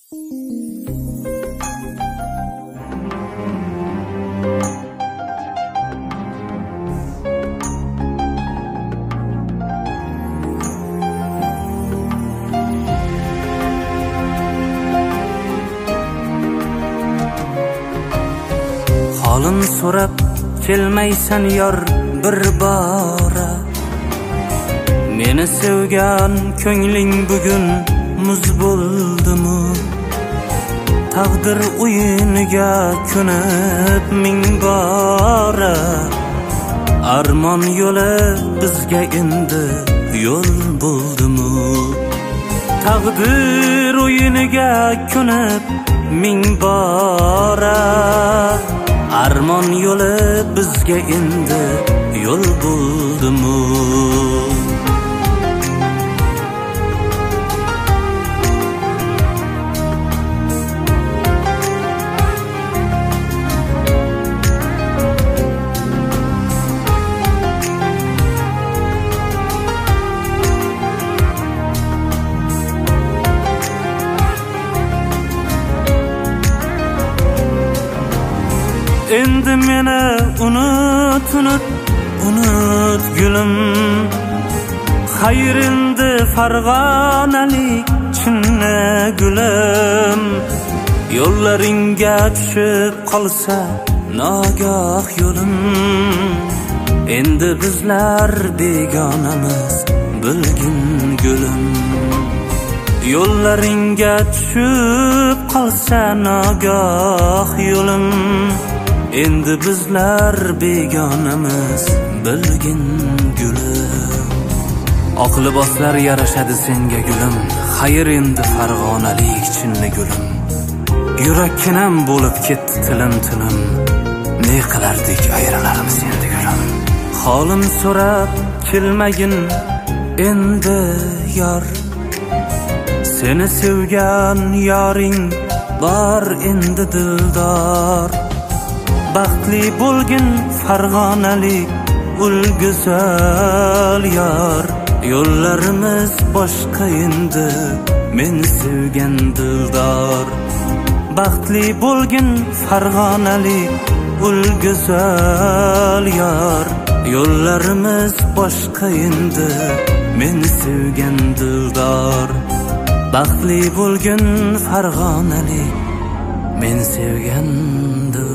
Holim so'rab kelmaysan yor bir bora. Meni sevgan ko'ngling bugun muz bo'ldimi? Taqdir o'yiniga ko'nib ming bora. Armon yo'li bizga endi yo'l bo'ldimi? Taqdir o'yiniga ko'nib ming bora. Armon yo'li bizga endi yo'l bo'ldimi? Endi meni unut gülüm. Hayır endi Farg'onalik chinni gülüm. Yo'llaringga tushib qolsa nogoh yo'lim. Endi bizlar begonamiz bilgin gülüm. Yo'llaringga tushib qolsa nogoh yo'lim. Endi bizlar begonamiz bilgin gülüm. Oq liboslar yarashadi senga gülüm. Xayr endi Farg'onalik chinni gülüm. Yurakkinam bo'lib ketdi tilim. Ne qilardik ayrilarimiz endi gülüm. Holim so'rab kelmagin endi yor. Seni sevgan yoring bor endi dildor. Baxtli bo'lgin Farg'onalik ul go'zal yor. Yo'llarimiz boshqa endi men sevgan dildor. Baxtli bo'lgin Farg'onalik ul go'zal yor. Yo'llarimiz boshqa endi men sevgan dildor. Baxtli bo'lgin Farg'onalik men sevgan dildor.